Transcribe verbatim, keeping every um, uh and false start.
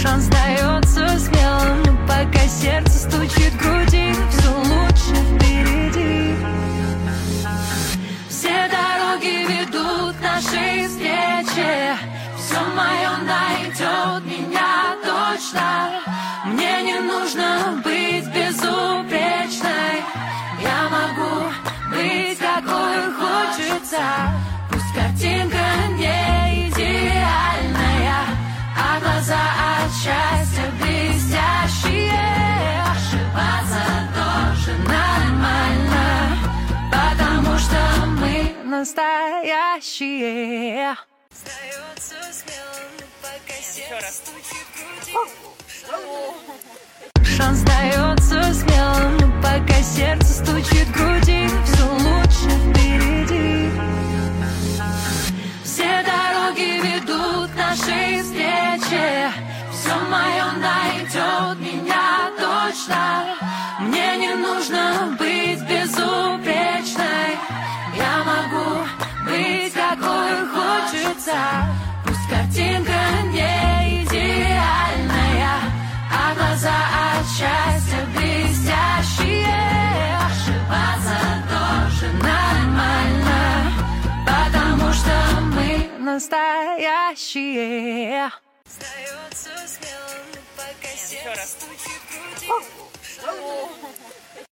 Шанс дается смелым, но пока сердце стучит в груди, все лучше впереди. Все дороги ведут к нашей встрече. Все мое найдет меня точно. Мне не нужно быть безупречной. Я могу быть какой хочется. Пусть картинка не идеальная, а глаза от счастья блестящие. Ошибаться тоже нормально, потому что мы настоящие. Остается смелым, пока сердце стучит в груди. Шанс дается смелым, но пока сердце стучит в груди, все лучше впереди. Все дороги ведут к нашей встрече. Все мое найдет меня точно. Мне не нужно быть безупречной. Я могу быть какой хочется. Пусть картинка не идеальная, а глаза от счастья блестящие. Ошибаться тоже нормально, потому что мы настоящие. Остается смелым, пока сердце стучит в груди.